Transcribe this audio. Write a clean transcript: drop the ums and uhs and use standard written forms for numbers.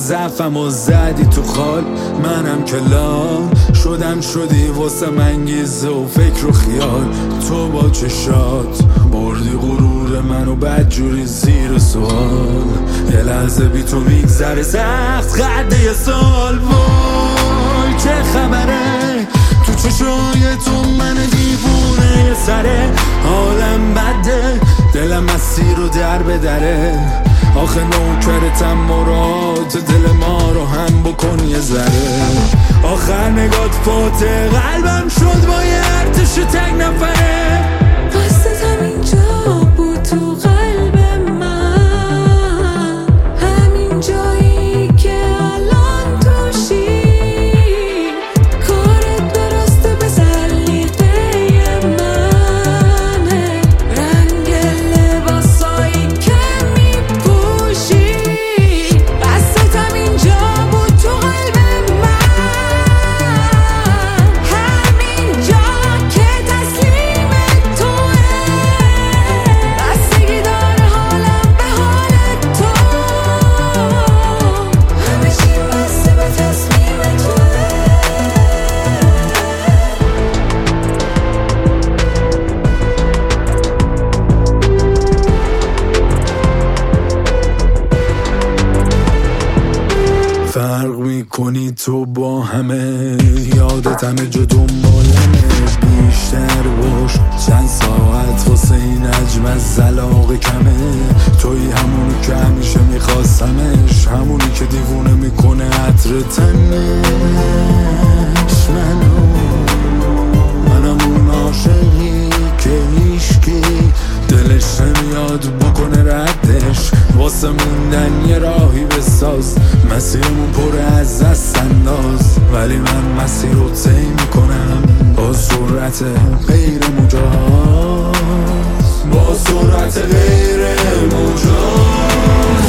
ضعفم و زدی تو خال. منم که لال شدی واسه انگیزه و فکر و خیال. تو با چشات بردی غرور منو بدجوری زیر سوال. یه لحظه بی تو میگذره سخت قد یه سال. وای چه خبره تو چشای تو من دیوونه یه سره. حالم بده دلم مسیر رو در به دره. آخه نوکرتم مراد دل ما رو هم بکن یه ذره. آخر نگات فاته قلبم شد با یه ارتش تک نفره. قصدتم اینجا بود تو قلب من، همین جایی که الان توشی. کارت درسته به سلیقه منه، رنگ لباسایی که میپوشی. قصدتم اینجا بود تو قلب من، همین جا که تسلیم توه. بستگی داره حالم به حال تو، همه چی بسته به تصمیم توه. فرق میکنی تو با همه، یادت همه جا دنبالمه. بیشتر باش چند ساعت واسه این عجم از زلاق کمه. توی همونی که همیشه میخواستمش، همونی که دیوونه میکنه عطر تنش. منم اون عاشقی که هیشکی دلش نمیاد بکنه ردش. واسه موندن یه راهی بساز، مسیرمون پر از دست انداز. ولی من مسیر رو طی میکنم با سرعت غیر مجاز، با سرعت غیر مجاز.